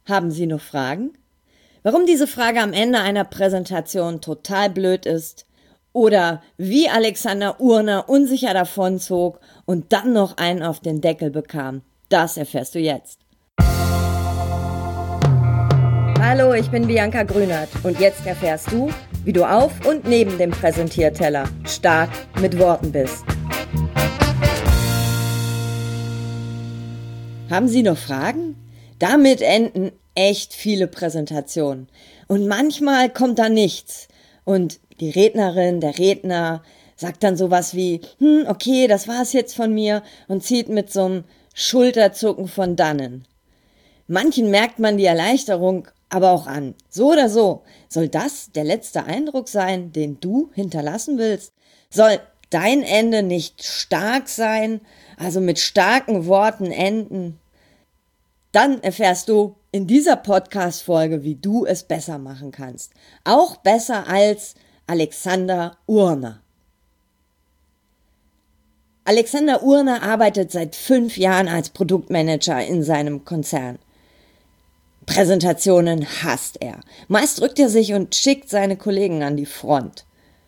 Haben Sie noch Fragen? Warum diese Frage am Ende einer Präsentation total blöd ist oder wie Alexander Urner unsicher davonzog und dann noch einen auf den Deckel bekam, das erfährst du jetzt. Hallo, ich bin Bianca Grünert und jetzt erfährst du, wie du auf und neben dem Präsentierteller stark mit Worten bist. Haben Sie noch Fragen? Damit enden echt viele Präsentationen. Und manchmal kommt da nichts. Und die Rednerin, der Redner sagt dann sowas wie, okay, das war's jetzt von mir und zieht mit so einem Schulterzucken von dannen. Manchen merkt man die Erleichterung aber auch an. So oder so, soll das der letzte Eindruck sein, den du hinterlassen willst? Soll dein Ende nicht stark sein, also mit starken Worten enden? Dann erfährst du in dieser Podcast-Folge, wie du es besser machen kannst. Auch besser als Alexander Urner. Alexander Urner arbeitet seit 5 Jahren als Produktmanager in seinem Konzern. Präsentationen hasst er. Meist drückt er sich und schickt seine Kollegen an die Front.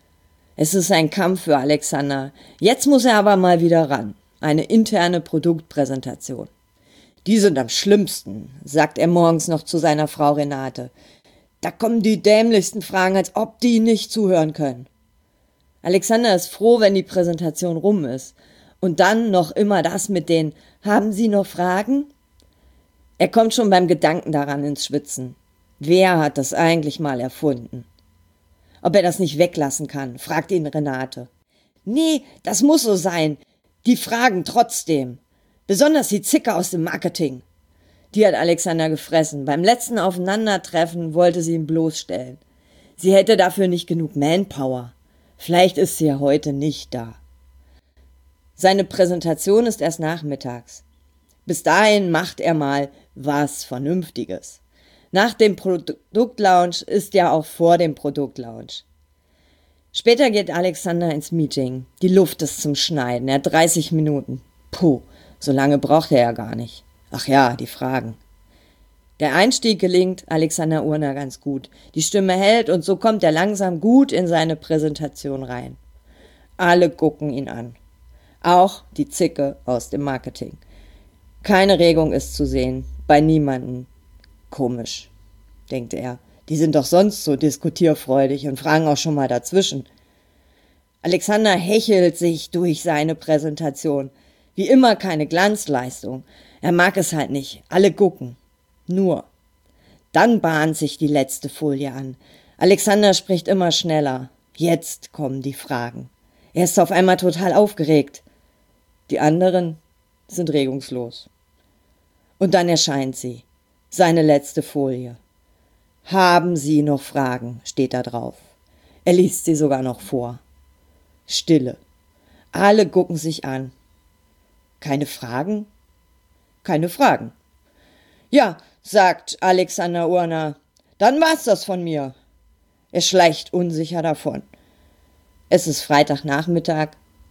Es ist ein Kampf für Alexander. Jetzt muss er aber mal wieder ran. Eine interne Produktpräsentation. Die sind am schlimmsten, sagt er morgens noch zu seiner Frau Renate. Da kommen die dämlichsten Fragen, als ob die nicht zuhören können. Alexander ist froh, wenn die Präsentation rum ist. Und dann noch immer das mit den »Haben Sie noch Fragen?« Er kommt schon beim Gedanken daran ins Schwitzen. Wer hat das eigentlich mal erfunden? Ob er das nicht weglassen kann, fragt ihn Renate. Nee, das muss so sein. Die fragen trotzdem. Besonders die Zicke aus dem Marketing. Die hat Alexander gefressen. Beim letzten Aufeinandertreffen wollte sie ihn bloßstellen. Sie hätte dafür nicht genug Manpower. Vielleicht ist sie ja heute nicht da. Seine Präsentation ist erst nachmittags. Bis dahin macht er mal was Vernünftiges. Nach dem Produktlaunch ist ja auch vor dem Produktlaunch. Später geht Alexander ins Meeting. Die Luft ist zum Schneiden. Er hat 30 Minuten. Puh. So lange braucht er ja gar nicht. Ach ja, die Fragen. Der Einstieg gelingt Alexander Urner ganz gut. Die Stimme hält und so kommt er langsam gut in seine Präsentation rein. Alle gucken ihn an. Auch die Zicke aus dem Marketing. Keine Regung ist zu sehen. Bei niemandem. Komisch, denkt er. Die sind doch sonst so diskutierfreudig und fragen auch schon mal dazwischen. Alexander hechelt sich durch seine Präsentation. Wie immer keine Glanzleistung. Er mag es halt nicht. Alle gucken. Nur. Dann bahnt sich die letzte Folie an. Alexander spricht immer schneller. Jetzt kommen die Fragen. Er ist auf einmal total aufgeregt. Die anderen sind regungslos. Und dann erscheint sie. Seine letzte Folie. Haben Sie noch Fragen? Steht da drauf. Er liest sie sogar noch vor. Stille. Alle gucken sich an. Keine Fragen? Keine Fragen. Ja, sagt Alexander Urner, dann war's das von mir. Er schleicht unsicher davon. Es ist Freitagnachmittag,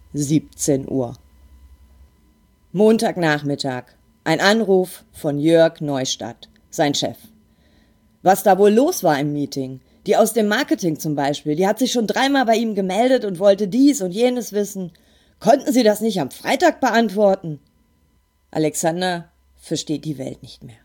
17 Uhr. Montagnachmittag. Ein Anruf von Jörg Neustadt, sein Chef. Was da wohl los war im Meeting? Die aus dem Marketing zum Beispiel, die hat sich schon 3-mal bei ihm gemeldet und wollte dies und jenes wissen. Konnten Sie das nicht am Freitag beantworten? Alexander versteht die Welt nicht mehr.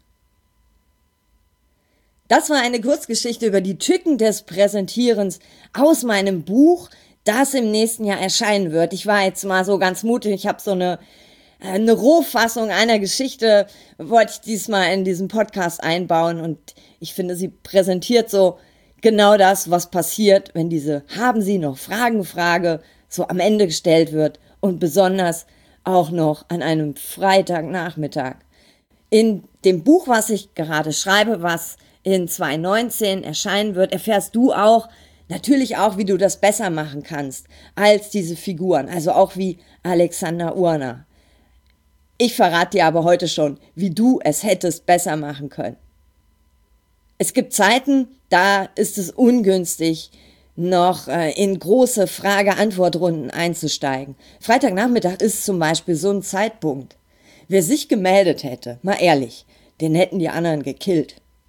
Das war eine Kurzgeschichte über die Tücken des Präsentierens aus meinem Buch, das im nächsten Jahr erscheinen wird. Ich war jetzt mal so ganz mutig, ich habe so eine Rohfassung einer Geschichte, wollte ich diesmal in diesem Podcast einbauen und ich finde, sie präsentiert so genau das, was passiert, wenn diese »Haben Sie noch Fragen?« Frage so am Ende gestellt wird und besonders auch noch an einem Freitagnachmittag. In dem Buch, was ich gerade schreibe, was in 2019 erscheinen wird, erfährst du auch, natürlich auch, wie du das besser machen kannst als diese Figuren, also auch wie Alexander Urner. Ich verrate dir aber heute schon, wie du es hättest besser machen können. Es gibt Zeiten, da ist es ungünstig, noch in große Frage-Antwort-Runden einzusteigen. Freitagnachmittag ist zum Beispiel so ein Zeitpunkt. Wer sich gemeldet hätte, mal ehrlich, den hätten die anderen gekillt.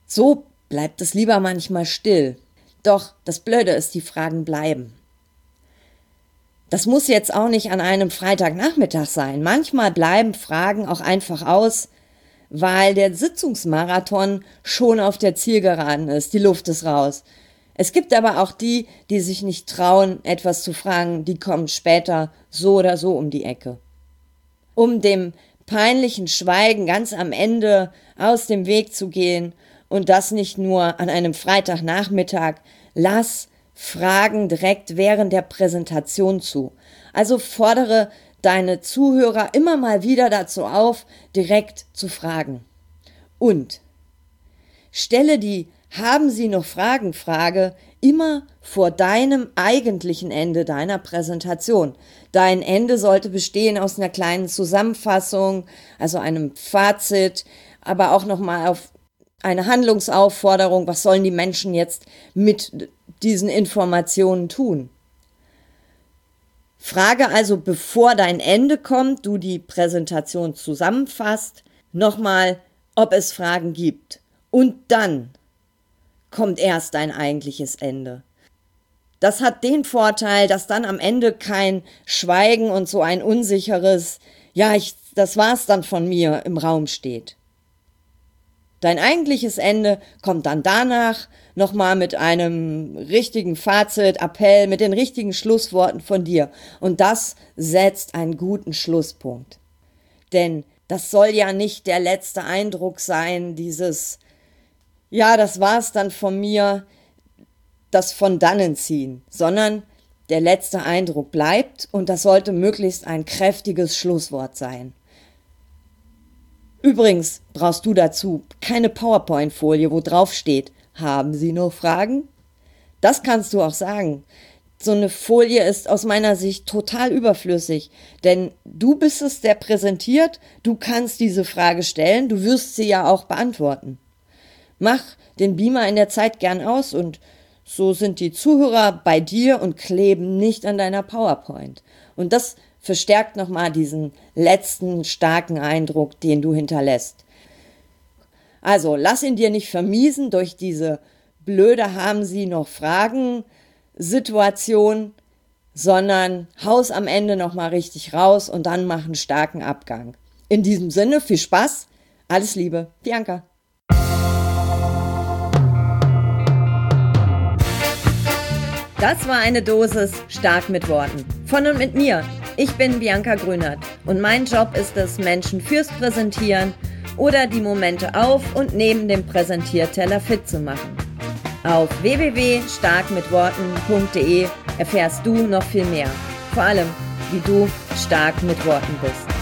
So bleibt es lieber manchmal still. Doch das Blöde ist, die Fragen bleiben. Das muss jetzt auch nicht an einem Freitagnachmittag sein. Manchmal bleiben Fragen auch einfach aus, weil der Sitzungsmarathon schon auf der Zielgeraden ist. Die Luft ist raus. Es gibt aber auch die, die sich nicht trauen, etwas zu fragen, die kommen später so oder so um die Ecke. Um dem peinlichen Schweigen ganz am Ende aus dem Weg zu gehen und das nicht nur an einem Freitagnachmittag, lass Fragen direkt während der Präsentation zu. Also fordere deine Zuhörer immer mal wieder dazu auf, direkt zu fragen. Und stelle die "Haben Sie noch Fragen?" Frage immer vor deinem eigentlichen Ende deiner Präsentation. Dein Ende sollte bestehen aus einer kleinen Zusammenfassung, also einem Fazit, aber auch nochmal auf eine Handlungsaufforderung, was sollen die Menschen jetzt mit diesen Informationen tun. Frage also, bevor dein Ende kommt, du die Präsentation zusammenfasst, nochmal, ob es Fragen gibt. Und dann kommt erst dein eigentliches Ende. Das hat den Vorteil, dass dann am Ende kein Schweigen und so ein unsicheres, das war's dann von mir im Raum steht. Dein eigentliches Ende kommt dann danach nochmal mit einem richtigen Fazit, Appell, mit den richtigen Schlussworten von dir. Und das setzt einen guten Schlusspunkt. Denn das soll ja nicht der letzte Eindruck sein, dieses, das war's dann von mir, das von dannen ziehen, sondern der letzte Eindruck bleibt und das sollte möglichst ein kräftiges Schlusswort sein. Übrigens brauchst du dazu keine PowerPoint-Folie, wo drauf steht, haben Sie noch Fragen? Das kannst du auch sagen. So eine Folie ist aus meiner Sicht total überflüssig, denn du bist es, der präsentiert, du kannst diese Frage stellen, du wirst sie ja auch beantworten. Mach den Beamer in der Zeit gern aus und so sind die Zuhörer bei dir und kleben nicht an deiner PowerPoint. Und das verstärkt nochmal diesen letzten starken Eindruck, den du hinterlässt. Also lass ihn dir nicht vermiesen durch diese blöde "Haben Sie noch Fragen" Situation, sondern haus am Ende nochmal richtig raus und dann mach einen starken Abgang. In diesem Sinne, viel Spaß, alles Liebe, Bianca. Das war eine Dosis stark mit Worten. Von und mit mir. Ich bin Bianca Grünert und mein Job ist es, Menschen fürs Präsentieren oder die Momente auf und neben dem Präsentierteller fit zu machen. Auf www.starkmitworten.de erfährst du noch viel mehr. Vor allem, wie du stark mit Worten bist.